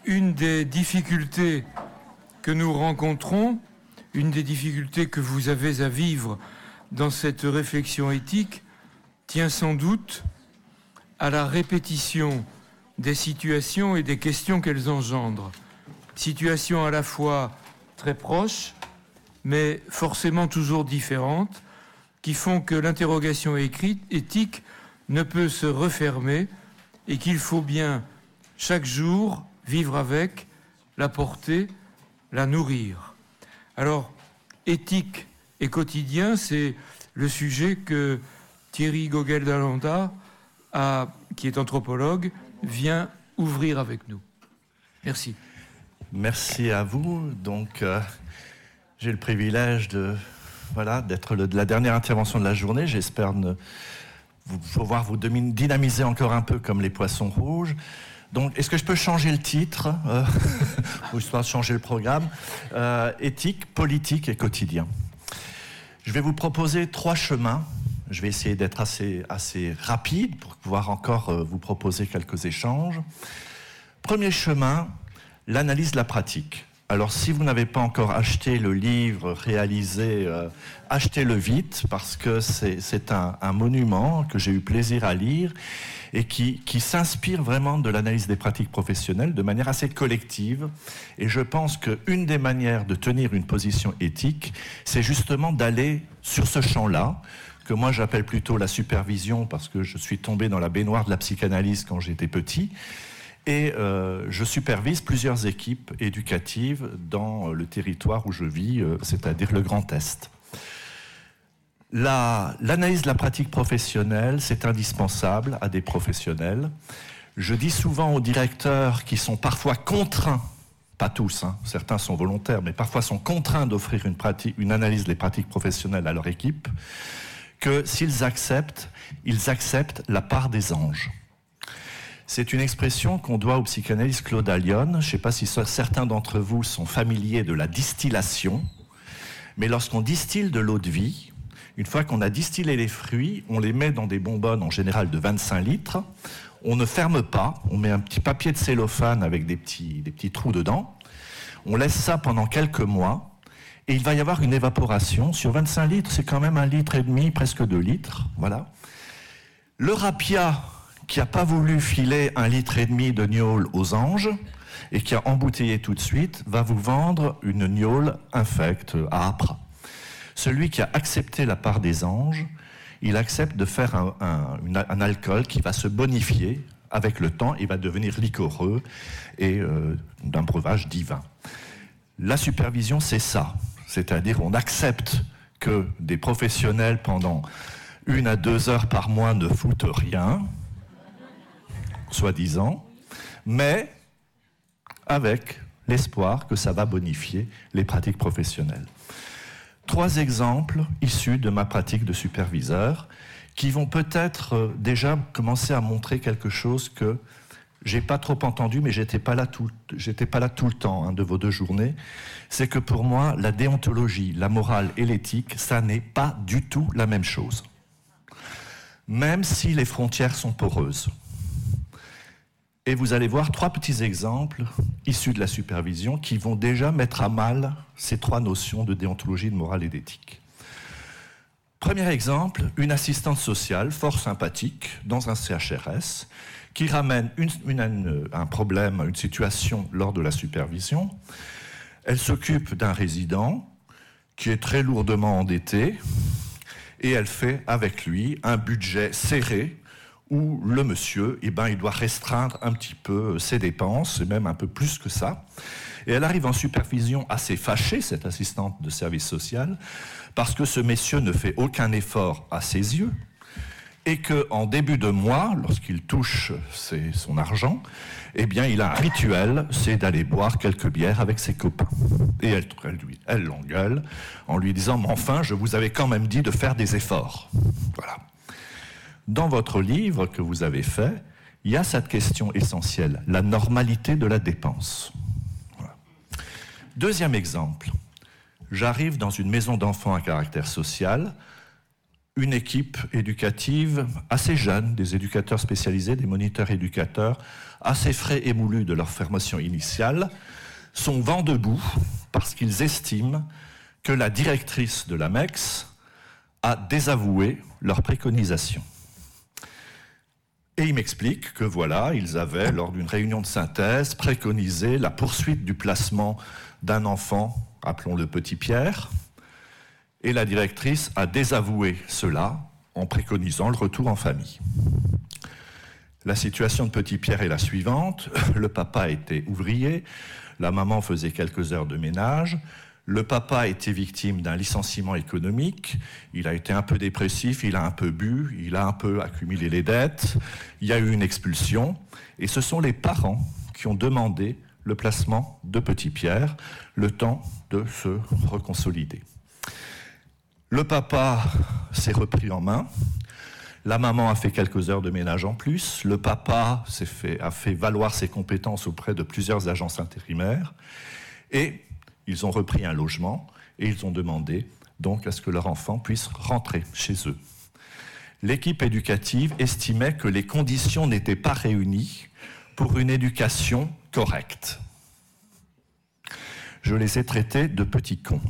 une des difficultés que nous rencontrons, une des difficultés que vous avez à vivre dans cette réflexion éthique, tient sans doute à la répétition des situations et des questions qu'elles engendrent. Situations à la fois très proches, mais forcément toujours différentes, qui font que l'interrogation éthique ne peut se refermer et qu'il faut bien, chaque jour, vivre avec, la porter, la nourrir. Alors, éthique et quotidien, c'est le sujet que Thierry Gogel-Dalanda, qui est anthropologue, vient ouvrir avec nous. Merci. Merci à vous. Donc, j'ai le privilège d'être de la dernière intervention de la journée. J'espère pouvoir vous dynamiser encore un peu comme les poissons rouges. Donc, est-ce que je peux changer le titre ou soit changer le programme éthique, politique et quotidien. Je vais vous proposer 3 chemins. Je vais essayer d'être assez rapide pour pouvoir encore vous proposer quelques échanges. Premier chemin, l'analyse de la pratique. Alors, si vous n'avez pas encore acheté le livre réalisé, achetez-le vite, parce que c'est un monument que j'ai eu plaisir à lire et qui s'inspire vraiment de l'analyse des pratiques professionnelles de manière assez collective. Et je pense qu'une des manières de tenir une position éthique, c'est justement d'aller sur ce champ-là, que moi j'appelle plutôt la supervision, parce que je suis tombé dans la baignoire de la psychanalyse quand j'étais petit. Et je supervise plusieurs équipes éducatives dans le territoire où je vis, c'est-à-dire le Grand Est. L'analyse de la pratique professionnelle, c'est indispensable à des professionnels. Je dis souvent aux directeurs qui sont parfois contraints, pas tous, certains sont volontaires, mais parfois sont contraints d'offrir une analyse des pratiques professionnelles à leur équipe, que s'ils acceptent, ils acceptent la part des anges. C'est une expression qu'on doit au psychanalyste Claude Allione. Je ne sais pas si certains d'entre vous sont familiers de la distillation, mais lorsqu'on distille de l'eau de vie, une fois qu'on a distillé les fruits, on les met dans des bonbonnes en général de 25 litres, on ne ferme pas, on met un petit papier de cellophane avec des petits trous dedans, on laisse ça pendant quelques mois, et il va y avoir une évaporation. Sur 25 litres, c'est quand même 1,5 litre, presque 2 litres, voilà. Le rapia, qui n'a pas voulu filer 1,5 litre de gnôle aux anges et qui a embouteillé tout de suite, va vous vendre une gnôle infecte, âpre. Celui qui a accepté la part des anges, il accepte de faire un alcool qui va se bonifier avec le temps, il va devenir liquoreux et d'un breuvage divin. La supervision, c'est ça. C'est-à-dire on accepte que des professionnels pendant 1 à 2 heures par mois ne foutent rien, soi-disant, mais avec l'espoir que ça va bonifier les pratiques professionnelles. 3 exemples issus de ma pratique de superviseur qui vont peut-être déjà commencer à montrer quelque chose que j'ai pas trop entendu, mais j'étais pas là tout le temps de vos 2 journées. C'est que pour moi, la déontologie, la morale et l'éthique, ça n'est pas du tout la même chose. Même si les frontières sont poreuses. Et vous allez voir 3 petits exemples issus de la supervision qui vont déjà mettre à mal ces 3 notions de déontologie, de morale et d'éthique. Premier exemple, une assistante sociale fort sympathique dans un CHRS qui ramène un problème, une situation lors de la supervision. Elle s'occupe d'un résident qui est très lourdement endetté et elle fait avec lui un budget serré où le monsieur, il doit restreindre un petit peu ses dépenses, et même un peu plus que ça. Et elle arrive en supervision assez fâchée, cette assistante de service social, parce que ce monsieur ne fait aucun effort à ses yeux, et qu'en début de mois, lorsqu'il touche son argent, il a un rituel, c'est d'aller boire quelques bières avec ses copains. Et elle l'engueule en lui disant « Mais enfin, je vous avais quand même dit de faire des efforts. » Voilà. Dans votre livre que vous avez fait, il y a cette question essentielle, la normalité de la dépense. Voilà. Deuxième exemple, j'arrive dans une maison d'enfants à caractère social, une équipe éducative assez jeune, des éducateurs spécialisés, des moniteurs éducateurs, assez frais et moulus de leur formation initiale, sont vent debout parce qu'ils estiment que la directrice de la MEX a désavoué leurs préconisations. Et ils m'expliquent que voilà, ils avaient, lors d'une réunion de synthèse, préconisé la poursuite du placement d'un enfant, appelons-le Petit Pierre, et la directrice a désavoué cela en préconisant le retour en famille. La situation de Petit Pierre est la suivante. Le papa était ouvrier, la maman faisait quelques heures de ménage, le papa était victime d'un licenciement économique, il a été un peu dépressif, il a un peu bu, il a un peu accumulé les dettes, il y a eu une expulsion, et ce sont les parents qui ont demandé le placement de Petit Pierre, le temps de se reconsolider. Le papa s'est repris en main, la maman a fait quelques heures de ménage en plus, le papa a fait valoir ses compétences auprès de plusieurs agences intérimaires, et ils ont repris un logement et ils ont demandé donc à ce que leur enfant puisse rentrer chez eux. L'équipe éducative estimait que les conditions n'étaient pas réunies pour une éducation correcte. Je les ai traités de petits cons.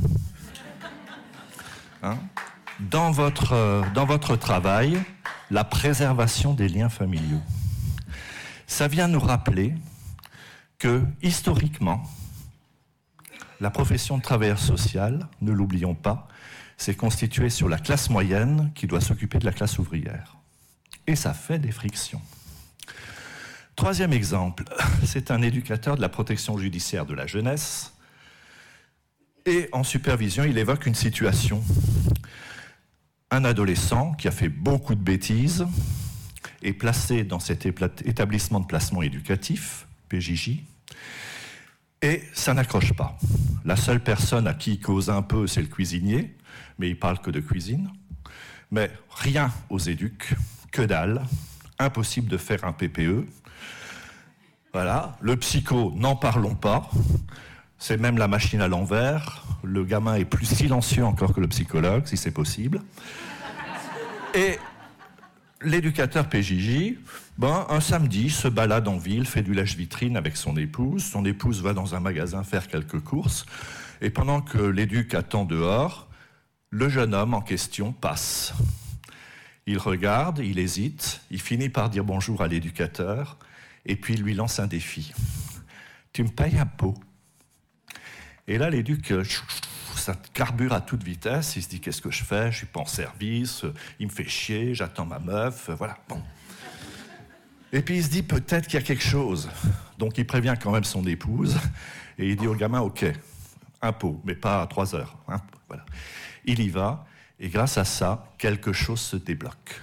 Dans votre travail, la préservation des liens familiaux. Ça vient nous rappeler que, historiquement, la profession de travailleur social, ne l'oublions pas, s'est constituée sur la classe moyenne qui doit s'occuper de la classe ouvrière. Et ça fait des frictions. Troisième exemple, c'est un éducateur de la protection judiciaire de la jeunesse. Et en supervision, il évoque une situation. Un adolescent qui a fait beaucoup de bêtises est placé dans cet établissement de placement éducatif, PJJ, et ça n'accroche pas. La seule personne à qui il cause un peu, c'est le cuisinier, mais il parle que de cuisine. Mais rien aux éducs, que dalle, impossible de faire un PPE. Voilà, le psycho, n'en parlons pas. C'est même la machine à l'envers. Le gamin est plus silencieux encore que le psychologue, si c'est possible. Et l'éducateur PJJ, un samedi, se balade en ville, fait du lèche-vitrine avec son épouse. Son épouse va dans un magasin faire quelques courses. Et pendant que l'éduc attend dehors, le jeune homme en question passe. Il regarde, il hésite, il finit par dire bonjour à l'éducateur, et puis il lui lance un défi. « Tu me payes un pot ?» Et là, l'éduc, ça carbure à toute vitesse. Il se dit, qu'est-ce que je fais? Je suis pas en service, il me fait chier, j'attends ma meuf, voilà, bon. Et puis il se dit, peut-être qu'il y a quelque chose. Donc il prévient quand même son épouse, et il dit au gamin, ok, un pot, mais pas à 3 heures. Hein, voilà. Il y va, et grâce à ça, quelque chose se débloque.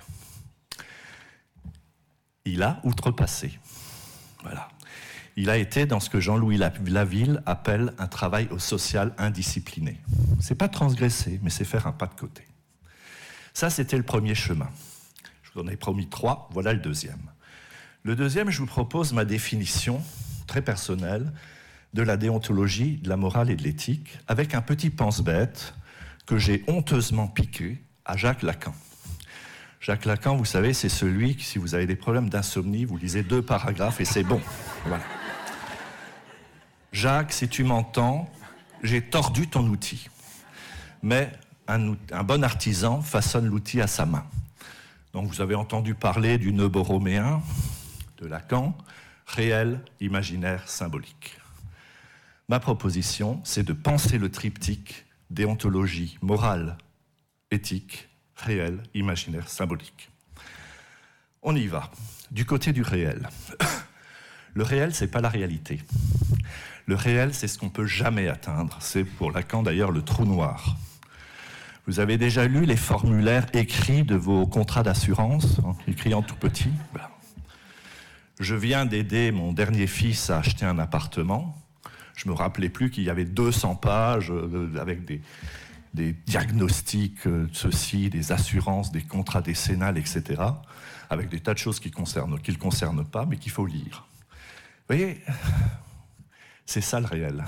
Il a outrepassé. Voilà. Il a été dans ce que Jean-Louis Laville appelle un travail au social indiscipliné. C'est pas transgresser, mais c'est faire un pas de côté. Ça, c'était le premier chemin. Je vous en ai promis 3, voilà le deuxième. Le deuxième, je vous propose ma définition très personnelle de la déontologie, de la morale et de l'éthique, avec un petit pense-bête que j'ai honteusement piqué à Jacques Lacan. Jacques Lacan, vous savez, c'est celui qui, si vous avez des problèmes d'insomnie, vous lisez 2 paragraphes et c'est bon. Voilà. Jacques, si tu m'entends, j'ai tordu ton outil. Mais un bon artisan façonne l'outil à sa main. Donc vous avez entendu parler du nœud borroméen de Lacan, réel, imaginaire, symbolique. Ma proposition, c'est de penser le triptyque déontologie, morale, éthique, réel, imaginaire, symbolique. On y va. Du côté du réel. Le réel, c'est pas la réalité. Le réel, c'est ce qu'on peut jamais atteindre. C'est pour Lacan d'ailleurs le trou noir. Vous avez déjà lu les formulaires écrits de vos contrats d'assurance, écrits en tout petit. Voilà. Je viens d'aider mon dernier fils à acheter un appartement. Je me rappelais plus qu'il y avait 200 pages avec des diagnostics, ceci, des assurances, des contrats décennales, etc., avec des tas de choses qui ne le concernent pas, mais qu'il faut lire. Vous voyez, c'est ça le réel.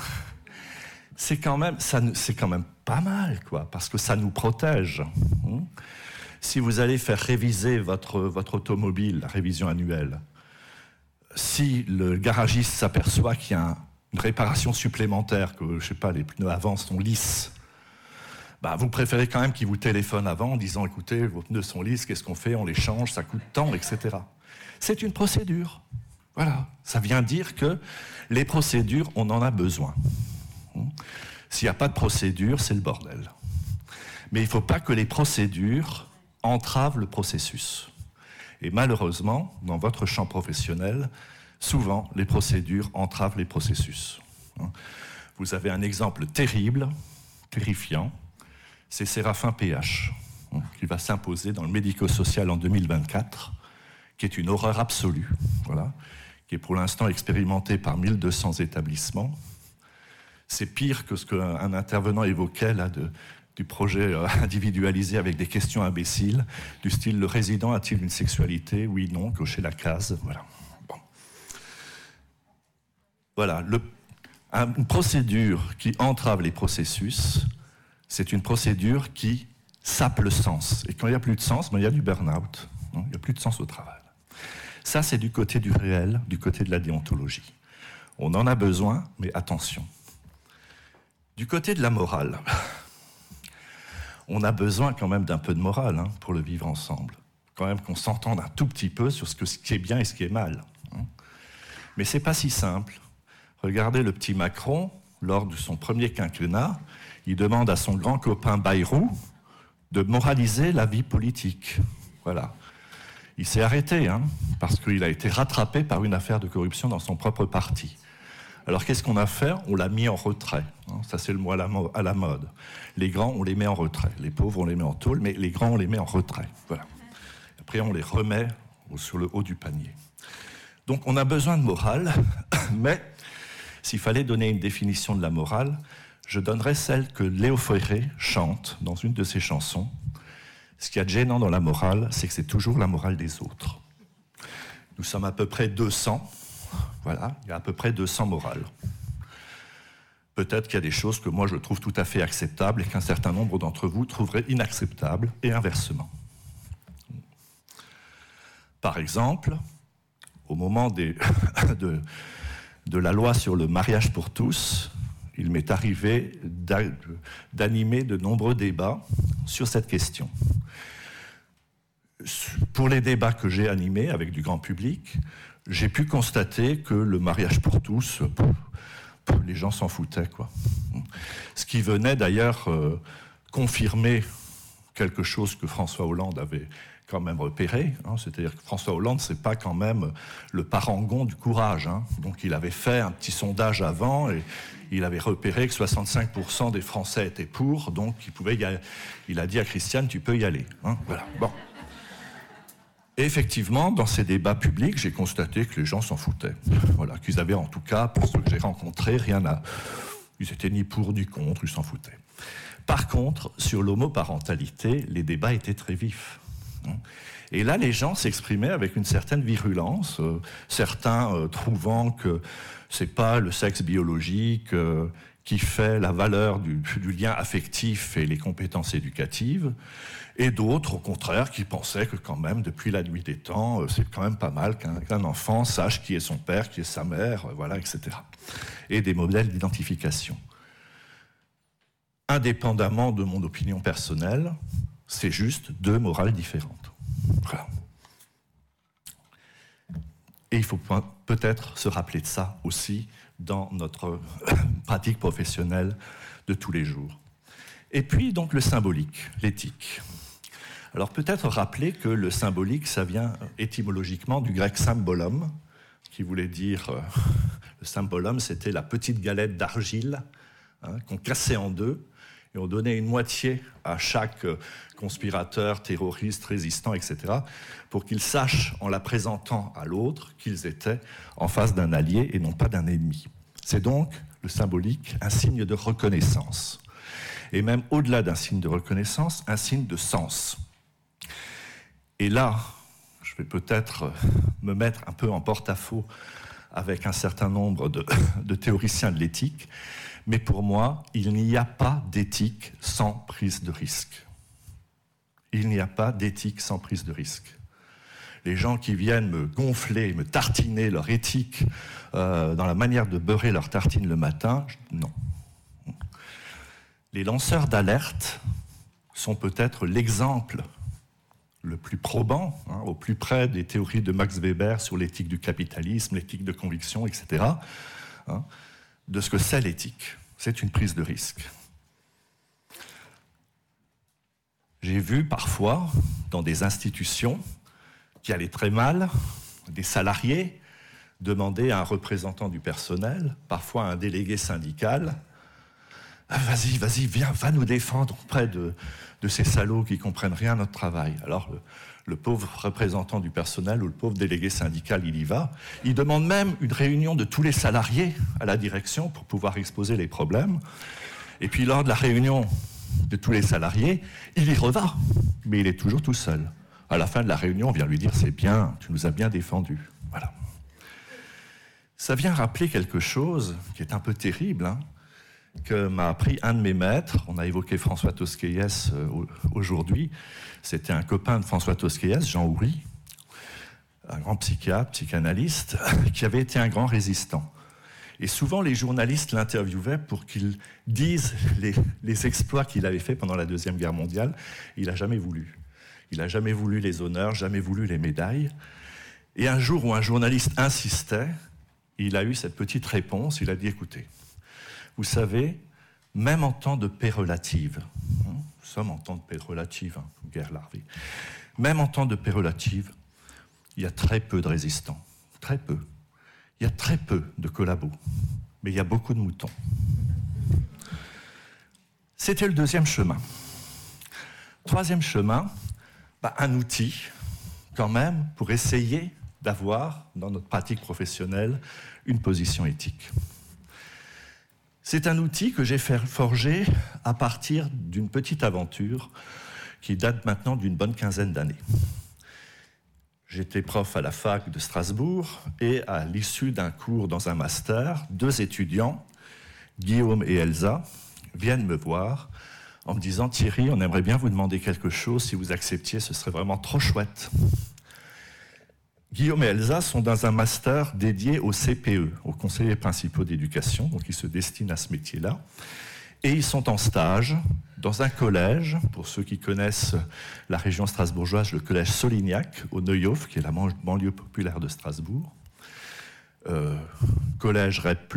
C'est quand même pas mal, quoi, parce que ça nous protège. Si vous allez faire réviser votre automobile, la révision annuelle, si le garagiste s'aperçoit qu'il y a une réparation supplémentaire, que, je sais pas, les pneus avant sont lisses, vous préférez quand même qu'il vous téléphone avant en disant « Écoutez, vos pneus sont lisses, qu'est-ce qu'on fait? On les change, ça coûte tant, etc. » C'est une procédure. Voilà. Ça vient dire que les procédures, on en a besoin. S'il n'y a pas de procédure, c'est le bordel. Mais il ne faut pas que les procédures entravent le processus. Et malheureusement, dans votre champ professionnel, souvent, les procédures entravent les processus. Vous avez un exemple terrible, terrifiant, c'est Séraphin PH, qui va s'imposer dans le médico-social en 2024, qui est une horreur absolue, voilà, qui est pour l'instant expérimenté par 1200 établissements. C'est pire que ce qu'un intervenant évoquait là, du projet individualisé avec des questions imbéciles, du style « Le résident a-t-il une sexualité? Oui, non, cocher la case. » Voilà. Bon. Voilà. Une procédure qui entrave les processus, c'est une procédure qui sape le sens. Et quand il n'y a plus de sens, il y a du burn-out. Il n'y a plus de sens au travail. Ça, c'est du côté du réel, du côté de la déontologie. On en a besoin, mais attention. Du côté de la morale, on a besoin quand même d'un peu de morale pour le vivre ensemble. Quand même qu'on s'entende un tout petit peu sur ce qui est bien et ce qui est mal. Mais c'est pas si simple. Regardez le petit Macron, lors de son premier quinquennat, il demande à son grand copain Bayrou de moraliser la vie politique. Voilà. Il s'est arrêté, parce qu'il a été rattrapé par une affaire de corruption dans son propre parti. Alors qu'est-ce qu'on a fait? On l'a mis en retrait. Ça, c'est le mot à la mode. Les grands, on les met en retrait. Les pauvres, on les met en tôle, mais les grands, on les met en retrait. Voilà. Après, on les remet sur le haut du panier. Donc, on a besoin de morale, mais s'il fallait donner une définition de la morale, je donnerais celle que Léo Ferré chante dans une de ses chansons. Ce qu'il y a de gênant dans la morale, c'est que c'est toujours la morale des autres. Nous sommes à peu près 200. Voilà, il y a à peu près 200 morales. Peut-être qu'il y a des choses que moi je trouve tout à fait acceptables et qu'un certain nombre d'entre vous trouveraient inacceptables, et inversement. Par exemple, au moment de la loi sur le mariage pour tous, il m'est arrivé d'animer de nombreux débats sur cette question. Pour les débats que j'ai animés avec du grand public, j'ai pu constater que le mariage pour tous, les gens s'en foutaient, quoi. Ce qui venait d'ailleurs confirmer quelque chose que François Hollande avait quand même repéré, c'est-à-dire que François Hollande, c'est pas quand même le parangon du courage. Donc il avait fait un petit sondage avant et il avait repéré que 65% des Français étaient pour, donc il a dit à Christiane, tu peux y aller. Voilà. Bon. Et effectivement, dans ces débats publics, j'ai constaté que les gens s'en foutaient. Voilà, qu'ils avaient en tout cas, pour ceux que j'ai rencontrés, rien à... Ils étaient ni pour ni contre, ils s'en foutaient. Par contre, sur l'homoparentalité, les débats étaient très vifs. Et là, les gens s'exprimaient avec une certaine virulence, certains trouvant que c'est pas le sexe biologique qui fait la valeur du lien affectif et les compétences éducatives, et d'autres, au contraire, qui pensaient que quand même, depuis la nuit des temps, c'est quand même pas mal qu'un enfant sache qui est son père, qui est sa mère, voilà, etc. Et des modèles d'identification. Indépendamment de mon opinion personnelle, c'est juste deux morales différentes. Voilà. Et il faut peut-être se rappeler de ça aussi dans notre pratique professionnelle de tous les jours. Et puis, donc, le symbolique, l'éthique. Alors, peut-être rappeler que le symbolique, ça vient étymologiquement du grec symbolum, qui voulait dire... le symbolum, c'était la petite galette d'argile qu'on cassait en deux, et on donnait une moitié à chaque conspirateur, terroriste, résistant, etc., pour qu'ils sachent, en la présentant à l'autre, qu'ils étaient en face d'un allié et non pas d'un ennemi. C'est donc, le symbolique, un signe de reconnaissance. Et même au-delà d'un signe de reconnaissance, un signe de sens. Et là, je vais peut-être me mettre un peu en porte-à-faux avec un certain nombre de théoriciens de l'éthique, mais pour moi, il n'y a pas d'éthique sans prise de risque. Il n'y a pas d'éthique sans prise de risque. Les gens qui viennent me gonfler, me tartiner leur éthique dans la manière de beurrer leur tartine le matin, non. Les lanceurs d'alerte sont peut-être l'exemple le plus probant, au plus près des théories de Max Weber sur l'éthique du capitalisme, l'éthique de conviction, etc., de ce que c'est l'éthique. C'est une prise de risque. J'ai vu parfois, dans des institutions qui allaient très mal, des salariés demander à un représentant du personnel, parfois à un délégué syndical, « Vas-y, viens, va nous défendre auprès de ces salauds qui ne comprennent rien à notre travail. » Alors le pauvre représentant du personnel ou le pauvre délégué syndical, il y va. Il demande même une réunion de tous les salariés à la direction pour pouvoir exposer les problèmes. Et puis lors de la réunion de tous les salariés, il y reva, mais il est toujours tout seul. À la fin de la réunion, on vient lui dire « C'est bien, tu nous as bien défendus. » Voilà. Ça vient rappeler quelque chose qui est un peu terrible, que m'a appris un de mes maîtres. On a évoqué François Tosquelles aujourd'hui. C'était un copain de François Tosquelles, Jean Houry, un grand psychiatre, psychanalyste, qui avait été un grand résistant. Et souvent, les journalistes l'interviewaient pour qu'il dise les exploits qu'il avait faits pendant la Deuxième Guerre mondiale. Il n'a jamais voulu. Il n'a jamais voulu les honneurs, jamais voulu les médailles. Et un jour où un journaliste insistait, il a eu cette petite réponse. Il a dit « Écoutez, vous savez, même en temps de paix relative, nous sommes en temps de paix relative, guerre larvée, même en temps de paix relative, il y a très peu de résistants, très peu. Il y a très peu de collabos, mais il y a beaucoup de moutons. » C'était le deuxième chemin. Troisième chemin, un outil, quand même, pour essayer d'avoir, dans notre pratique professionnelle, une position éthique. C'est un outil que j'ai fait forger à partir d'une petite aventure qui date maintenant d'une bonne quinzaine d'années. J'étais prof à la fac de Strasbourg et à l'issue d'un cours dans un master, 2 étudiants, Guillaume et Elsa, viennent me voir en me disant « Thierry, on aimerait bien vous demander quelque chose, si vous acceptiez, ce serait vraiment trop chouette. » Guillaume et Elsa sont dans un master dédié au CPE, aux conseillers principaux d'éducation, donc ils se destinent à ce métier-là. Et ils sont en stage dans un collège, pour ceux qui connaissent la région strasbourgeoise, le collège Solignac, au Neuhof, qui est la banlieue populaire de Strasbourg. Collège REP+.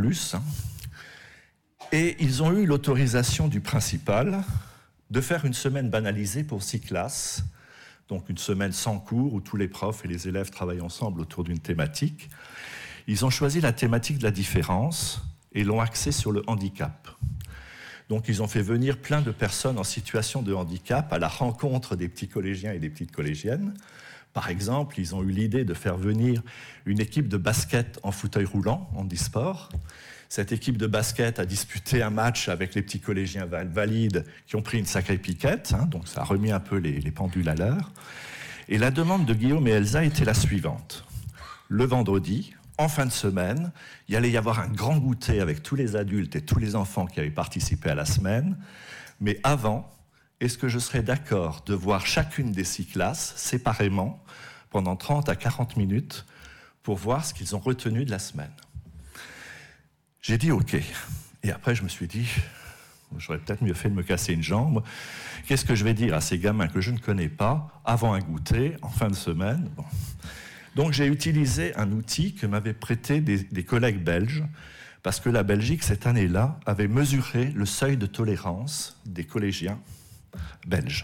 Et ils ont eu l'autorisation du principal de faire une semaine banalisée pour 6 classes, donc une semaine sans cours où tous les profs et les élèves travaillent ensemble autour d'une thématique. Ils ont choisi la thématique de la différence et l'ont axée sur le handicap. Donc ils ont fait venir plein de personnes en situation de handicap à la rencontre des petits collégiens et des petites collégiennes. Par exemple, ils ont eu l'idée de faire venir une équipe de basket en fauteuil roulant, en handisport. Cette équipe de basket a disputé un match avec les petits collégiens valides qui ont pris une sacrée piquette, donc ça a remis un peu les pendules à l'heure. Et la demande de Guillaume et Elsa était la suivante. Le vendredi, en fin de semaine, il allait y avoir un grand goûter avec tous les adultes et tous les enfants qui avaient participé à la semaine. Mais avant, est-ce que je serais d'accord de voir chacune des 6 classes séparément pendant 30 à 40 minutes pour voir ce qu'ils ont retenu de la semaine? J'ai dit OK. Et après, je me suis dit, j'aurais peut-être mieux fait de me casser une jambe. Qu'est-ce que je vais dire à ces gamins que je ne connais pas avant un goûter, en fin de semaine? Bon. Donc j'ai utilisé un outil que m'avaient prêté des collègues belges, parce que la Belgique, cette année-là, avait mesuré le seuil de tolérance des collégiens belges.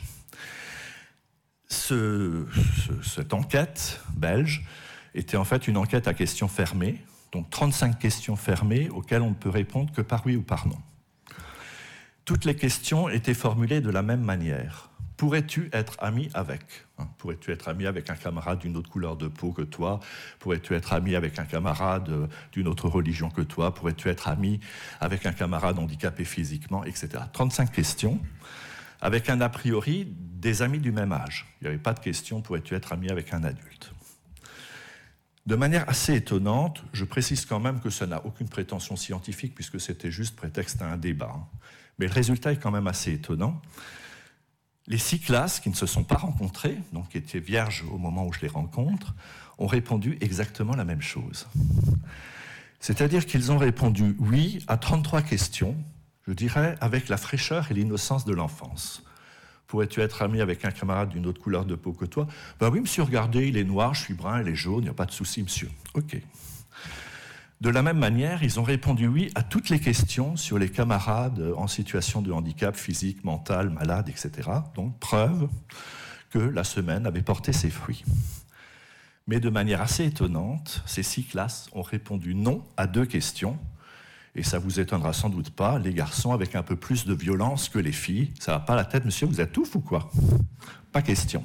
Cette enquête belge était en fait une enquête à questions fermées, donc 35 questions fermées auxquelles on ne peut répondre que par oui ou par non. Toutes les questions étaient formulées de la même manière. Pourrais-tu être ami avec ? Pourrais-tu être ami avec un camarade d'une autre couleur de peau que toi ? Pourrais-tu être ami avec un camarade d'une autre religion que toi ? Pourrais-tu être ami avec un camarade handicapé physiquement, etc. 35 questions, avec un a priori des amis du même âge. Il n'y avait pas de question « pourrais-tu être ami avec un adulte ?» De manière assez étonnante, je précise quand même que ça n'a aucune prétention scientifique puisque c'était juste prétexte à un débat. Mais le résultat est quand même assez étonnant. Les 6 classes qui ne se sont pas rencontrées, donc qui étaient vierges au moment où je les rencontre, ont répondu exactement la même chose. C'est-à-dire qu'ils ont répondu oui à 33 questions, je dirais, avec la fraîcheur et l'innocence de l'enfance. Pourrais-tu être ami avec un camarade d'une autre couleur de peau que toi ? Ben oui, monsieur, regardez, il est noir, je suis brun, il est jaune, il n'y a pas de souci, monsieur. OK. De la même manière, ils ont répondu oui à toutes les questions sur les camarades en situation de handicap physique, mental, malade, etc. Donc, preuve que la semaine avait porté ses fruits. Mais de manière assez étonnante, ces 6 classes ont répondu non à 2 questions. Et ça vous étonnera sans doute pas, les garçons avec un peu plus de violence que les filles. Ça va pas la tête, monsieur, vous êtes ouf ou quoi ? Pas question.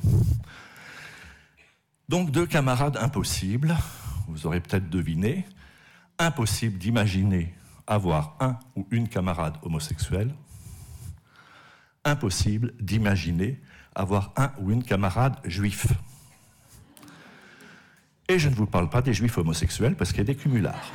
Donc 2 camarades impossibles, vous aurez peut-être deviné. Impossible d'imaginer avoir un ou une camarade homosexuelle. Impossible d'imaginer avoir un ou une camarade juif. Et je ne vous parle pas des juifs homosexuels parce qu'il y a des cumulards.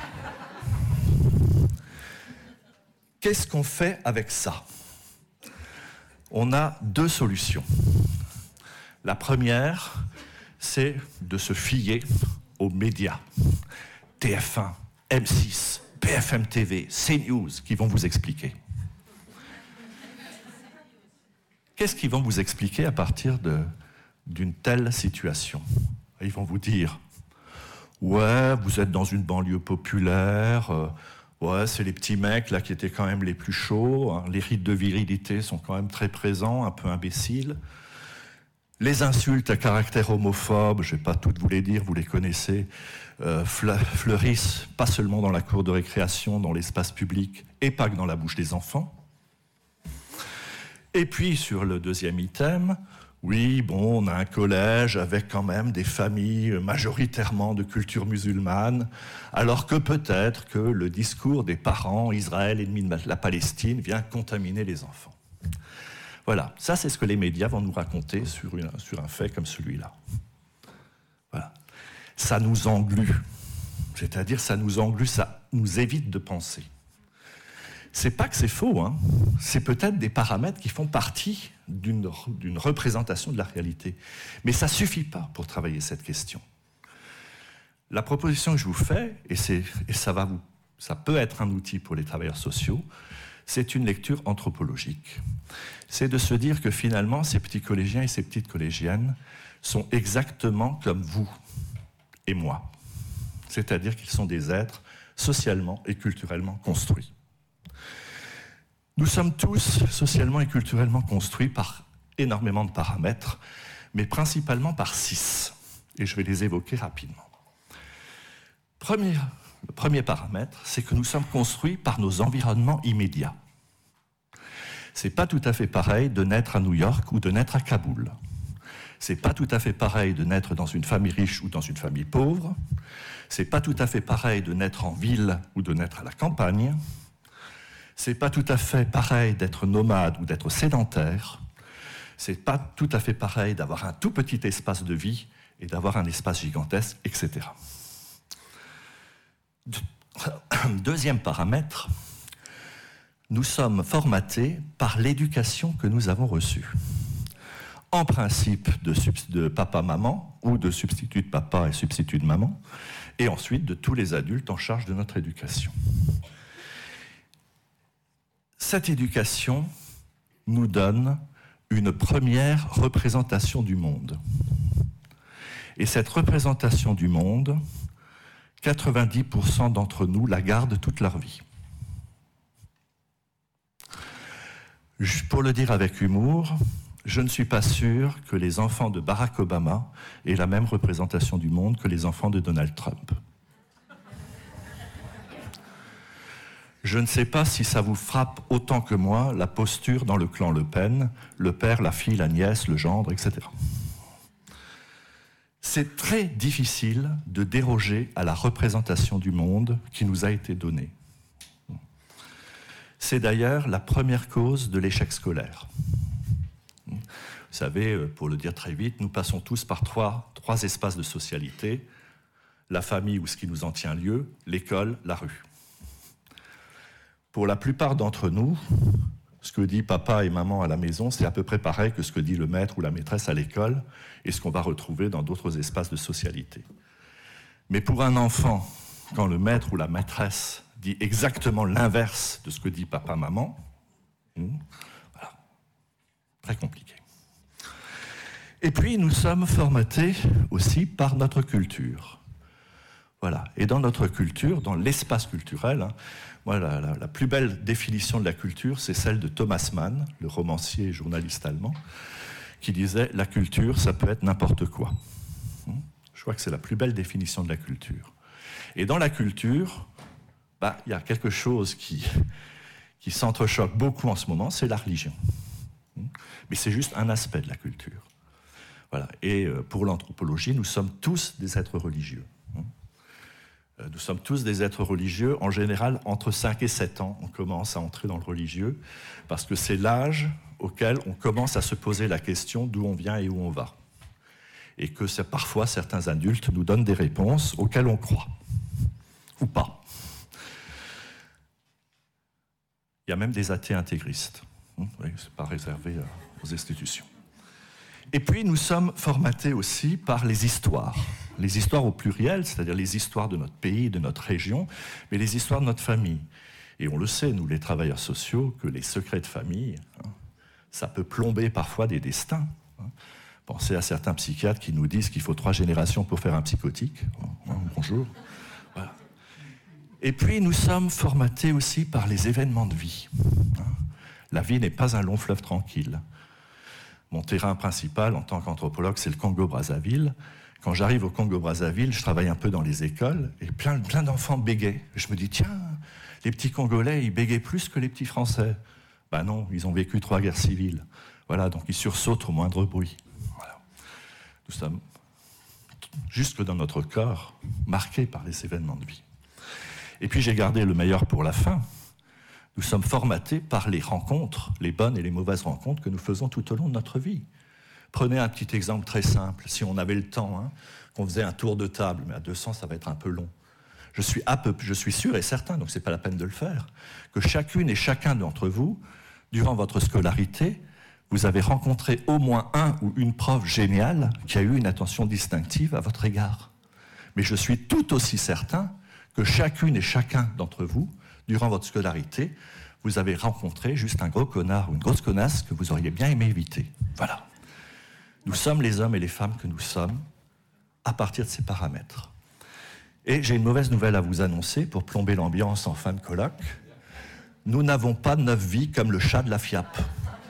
Qu'est-ce qu'on fait avec ça ? On a 2 solutions. La première, c'est de se fier aux médias. TF1, M6, BFM TV, CNews, qui vont vous expliquer. Qu'est-ce qu'ils vont vous expliquer à partir d'une telle situation ? Ils vont vous dire « Ouais, vous êtes dans une banlieue populaire, ouais, c'est les petits mecs là qui étaient quand même les plus chauds, hein, les rites de virilité sont quand même très présents, un peu imbéciles. Les insultes à caractère homophobe, je ne vais pas toutes vous les dire, vous les connaissez, fleurissent pas seulement dans la cour de récréation, dans l'espace public, et pas que dans la bouche des enfants. Et puis, sur le deuxième item, oui, bon, on a un collège avec quand même des familles majoritairement de culture musulmane, alors que peut-être que le discours des parents, Israël ennemi de la Palestine, vient contaminer les enfants. Voilà, ça c'est ce que les médias vont nous raconter sur un fait comme celui-là. Voilà. Ça nous englue, c'est-à-dire ça nous englue, ça nous évite de penser. C'est pas que c'est faux, hein. C'est peut-être des paramètres qui font partie d'une représentation de la réalité. Mais ça suffit pas pour travailler cette question. La proposition que je vous fais, et ça peut être un outil pour les travailleurs sociaux, c'est une lecture anthropologique. C'est de se dire que finalement, ces petits collégiens et ces petites collégiennes sont exactement comme vous et moi. C'est-à-dire qu'ils sont des êtres socialement et culturellement construits. Nous sommes tous socialement et culturellement construits par énormément de paramètres, mais principalement par 6. Et je vais les évoquer rapidement. Le premier paramètre, c'est que nous sommes construits par nos environnements immédiats. C'est pas tout à fait pareil de naître à New York ou de naître à Kaboul. C'est pas tout à fait pareil de naître dans une famille riche ou dans une famille pauvre. C'est pas tout à fait pareil de naître en ville ou de naître à la campagne. C'est pas tout à fait pareil d'être nomade ou d'être sédentaire. C'est pas tout à fait pareil d'avoir un tout petit espace de vie et d'avoir un espace gigantesque, etc. Deuxième paramètre, nous sommes formatés par l'éducation que nous avons reçue. En principe de papa-maman ou de substitut de papa et substitut de maman, et ensuite de tous les adultes en charge de notre éducation. Cette éducation nous donne une première représentation du monde. Et cette représentation du monde, 90% d'entre nous la gardent toute leur vie. Pour le dire avec humour, je ne suis pas sûr que les enfants de Barack Obama aient la même représentation du monde que les enfants de Donald Trump. Je ne sais pas si ça vous frappe autant que moi la posture dans le clan Le Pen, le père, la fille, la nièce, le gendre, etc. C'est très difficile de déroger à la représentation du monde qui nous a été donnée. C'est d'ailleurs la première cause de l'échec scolaire. Vous savez, pour le dire très vite, nous passons tous par trois espaces de socialité, la famille ou ce qui nous en tient lieu, l'école, la rue. Pour la plupart d'entre nous, ce que dit papa et maman à la maison, c'est à peu près pareil que ce que dit le maître ou la maîtresse à l'école et ce qu'on va retrouver dans d'autres espaces de socialité. Mais pour un enfant, quand le maître ou la maîtresse dit exactement l'inverse de ce que dit papa-maman, voilà, très compliqué. Et puis, nous sommes formatés aussi par notre culture. Voilà. Et dans notre culture, dans l'espace culturel, moi, la plus belle définition de la culture, c'est celle de Thomas Mann, le romancier et journaliste allemand, qui disait « La culture, ça peut être n'importe quoi ». Je crois que c'est la plus belle définition de la culture. Et dans la culture, il y a quelque chose qui s'entrechoque beaucoup en ce moment, c'est la religion. Mais c'est juste un aspect de la culture. Voilà. Et pour l'anthropologie, nous sommes tous des êtres religieux. Nous sommes tous des êtres religieux. En général, entre 5 et 7 ans, on commence à entrer dans le religieux, parce que c'est l'âge auquel on commence à se poser la question d'où on vient et où on va. Et que parfois, certains adultes nous donnent des réponses auxquelles on croit, ou pas. Il y a même des athées intégristes. Ce n'est pas réservé aux institutions. Et puis, nous sommes formatés aussi par les histoires au pluriel, c'est-à-dire les histoires de notre pays, de notre région, mais les histoires de notre famille. Et on le sait, nous, les travailleurs sociaux, que les secrets de famille, ça peut plomber parfois des destins. Pensez à certains psychiatres qui nous disent qu'il faut 3 générations pour faire un psychotique. Bonjour. Voilà. Et puis, nous sommes formatés aussi par les événements de vie. La vie n'est pas un long fleuve tranquille. Mon terrain principal en tant qu'anthropologue, c'est le Congo-Brazzaville. Quand j'arrive au Congo-Brazzaville, je travaille un peu dans les écoles et plein d'enfants bégayent. Je me dis, tiens, les petits Congolais, ils bégaient plus que les petits Français. Ben non, ils ont vécu 3 guerres civiles. Voilà, donc ils sursautent au moindre bruit. Voilà. Nous sommes, jusque dans notre corps, marqués par les événements de vie. Et puis j'ai gardé le meilleur pour la fin. Nous sommes formatés par les rencontres, les bonnes et les mauvaises rencontres que nous faisons tout au long de notre vie. Prenez un petit exemple très simple. Si on avait le temps, qu'on faisait un tour de table, mais à 200, ça va être un peu long. Je suis sûr et certain, donc ce n'est pas la peine de le faire, que chacune et chacun d'entre vous, durant votre scolarité, vous avez rencontré au moins un ou une prof géniale qui a eu une attention distinctive à votre égard. Mais je suis tout aussi certain que chacune et chacun d'entre vous, durant votre scolarité, vous avez rencontré juste un gros connard ou une grosse connasse que vous auriez bien aimé éviter. Voilà. Nous sommes les hommes et les femmes que nous sommes à partir de ces paramètres. Et j'ai une mauvaise nouvelle à vous annoncer pour plomber l'ambiance en fin de colloque. Nous n'avons pas 9 vies comme le chat de la FIAP.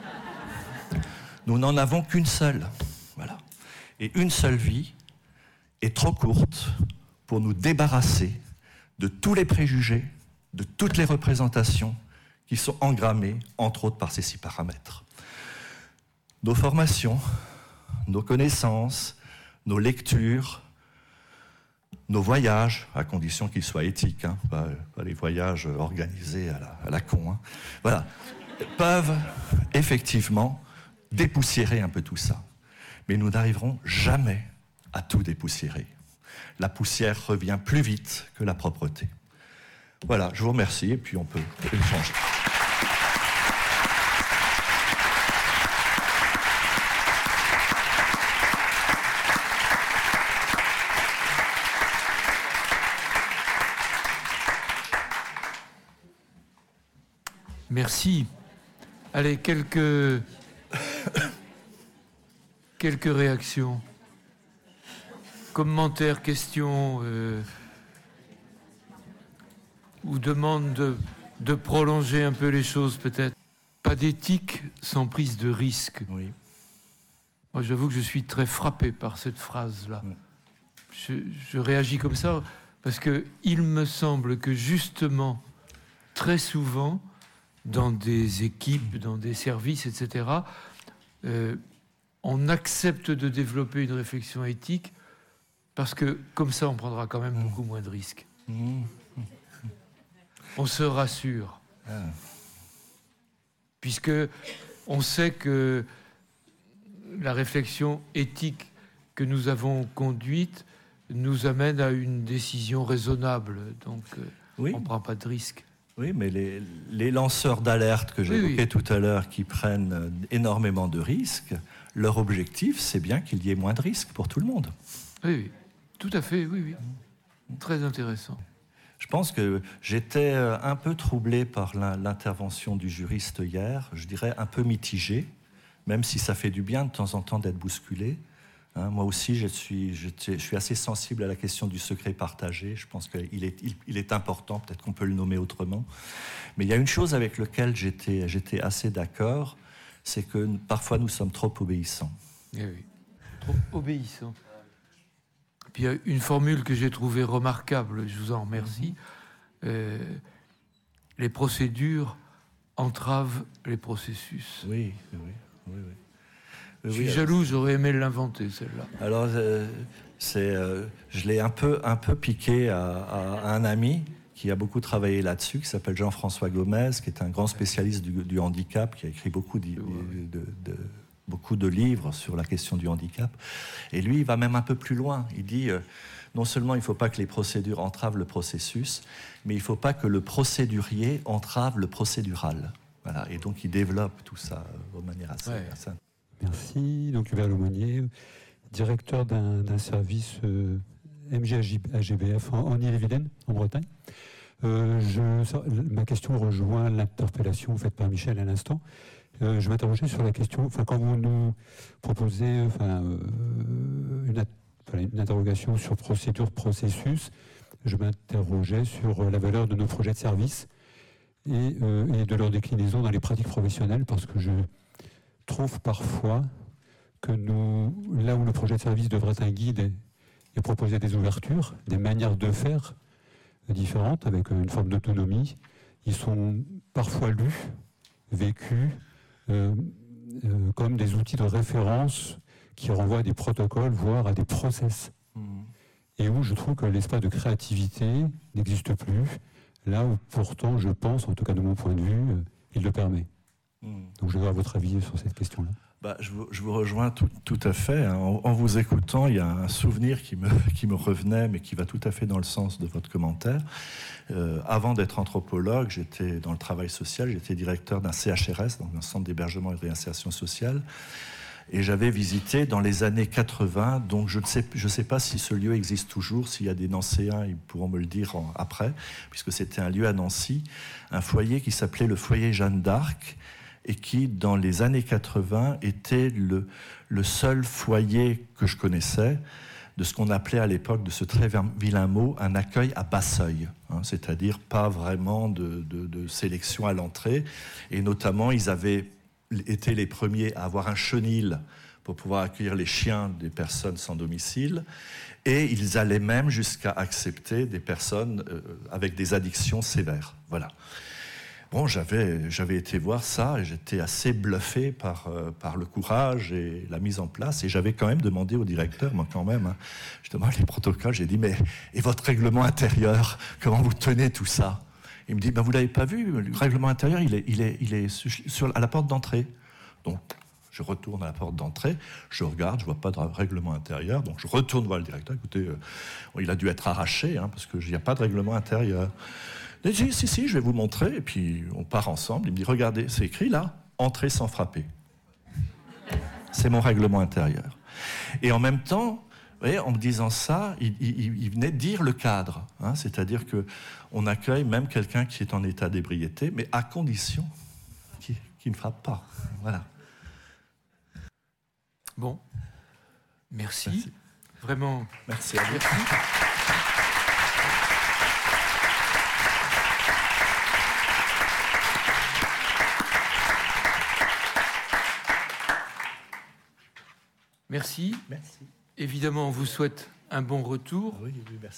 Nous n'en avons qu'une seule. Voilà. Et une seule vie est trop courte pour nous débarrasser de tous les préjugés, de toutes les représentations qui sont engrammées, entre autres par ces 6 paramètres. Nos formations, nos connaissances, nos lectures, nos voyages, à condition qu'ils soient éthiques, pas les voyages organisés à la con, voilà, peuvent effectivement dépoussiérer un peu tout ça. Mais nous n'arriverons jamais à tout dépoussiérer. La poussière revient plus vite que la propreté. Voilà, je vous remercie et puis on peut échanger. Merci. Allez, quelques réactions, commentaires, questions ou demandes de prolonger un peu les choses peut-être. Pas d'éthique sans prise de risque. Oui. Moi, j'avoue que je suis très frappé par cette phrase-là. Je réagis comme ça parce qu'il me semble que justement, très souvent, dans des équipes, dans des services, etc., on accepte de développer une réflexion éthique parce que comme ça, on prendra quand même beaucoup moins de risques. On se rassure. Puisque on sait que la réflexion éthique que nous avons conduite nous amène à une décision raisonnable. Donc, on ne prend pas de risque. Oui, mais les lanceurs d'alerte que j'évoquais tout à l'heure, qui prennent énormément de risques, leur objectif, c'est bien qu'il y ait moins de risques pour tout le monde. Oui, tout à fait, oui. Très intéressant. Je pense que j'étais un peu troublé par l'intervention du juriste hier, je dirais un peu mitigé, même si ça fait du bien de temps en temps d'être bousculé. Moi aussi, je suis assez sensible à la question du secret partagé. Je pense qu'il est important, peut-être qu'on peut le nommer autrement. Mais il y a une chose avec laquelle j'étais assez d'accord, c'est que parfois nous sommes trop obéissants. Eh oui, trop obéissants. Puis il y a une formule que j'ai trouvée remarquable, je vous en remercie. Les procédures entravent les processus. Oui. Je suis jaloux, j'aurais aimé l'inventer, celle-là. Alors, je l'ai un peu piqué à un ami qui a beaucoup travaillé là-dessus, qui s'appelle Jean-François Gomez, qui est un grand spécialiste du handicap, qui a écrit beaucoup de livres sur la question du handicap. Et lui, il va même un peu plus loin. Il dit, non seulement il ne faut pas que les procédures entravent le processus, mais il ne faut pas que le procédurier entrave le procédural. Voilà. Et donc, il développe tout ça de manière assez... Merci. Donc Hubert Lemonnier, directeur d'un service MGAGBF en Ille-et-Vilaine, en Bretagne. Ma question rejoint l'interpellation faite par Michel à l'instant. Je m'interrogeais sur la question, quand vous nous proposez une interrogation sur procédure, processus, je m'interrogeais sur la valeur de nos projets de service et de leur déclinaison dans les pratiques professionnelles, parce que je trouve parfois que là où le projet de service devrait être un guide et proposer des ouvertures, des manières de faire différentes, avec une forme d'autonomie, ils sont parfois lus, vécus, comme des outils de référence qui renvoient à des protocoles, voire à des process. Et où je trouve que l'espace de créativité n'existe plus, là où pourtant je pense, en tout cas de mon point de vue, il le permet. Donc je veux avoir votre avis sur cette question-là. Je vous rejoins tout à fait. En vous écoutant, il y a un souvenir qui me revenait, mais qui va tout à fait dans le sens de votre commentaire. Avant d'être anthropologue, j'étais dans le travail social, j'étais directeur d'un CHRS, donc un centre d'hébergement et de réinsertion sociale. Et j'avais visité dans les années 80, donc je ne sais pas si ce lieu existe toujours, s'il y a des Nancéens, ils pourront me le dire après, puisque c'était un lieu à Nancy, un foyer qui s'appelait le foyer Jeanne d'Arc, et qui, dans les années 80, était le seul foyer que je connaissais de ce qu'on appelait à l'époque, de ce très vilain mot, un accueil à bas seuil, c'est-à-dire pas vraiment de sélection à l'entrée. Et notamment, ils avaient été les premiers à avoir un chenil pour pouvoir accueillir les chiens des personnes sans domicile. Et ils allaient même jusqu'à accepter des personnes avec des addictions sévères. Voilà. Bon, j'avais été voir ça et j'étais assez bluffé par le courage et la mise en place. Et j'avais quand même demandé au directeur, moi quand même, justement les protocoles, j'ai dit, mais et votre règlement intérieur, comment vous tenez tout ça? Il me dit, vous l'avez pas vu, le règlement intérieur, il est à la porte d'entrée. Donc, je retourne à la porte d'entrée, je regarde, je vois pas de règlement intérieur, donc je retourne voir le directeur. Écoutez, il a dû être arraché, parce qu'il n'y a pas de règlement intérieur. Je dis, si, je vais vous montrer. Et puis, on part ensemble. Il me dit, regardez, c'est écrit là, entrer sans frapper. C'est mon règlement intérieur. Et en même temps, vous voyez, en me disant ça, il venait dire le cadre. C'est-à-dire qu'on accueille même quelqu'un qui est en état d'ébriété, mais à condition qu'il ne frappe pas. Voilà. Bon. Merci. Vraiment. Merci à vous. Merci. Merci. Merci. Évidemment, on vous souhaite un bon retour. Oui, merci.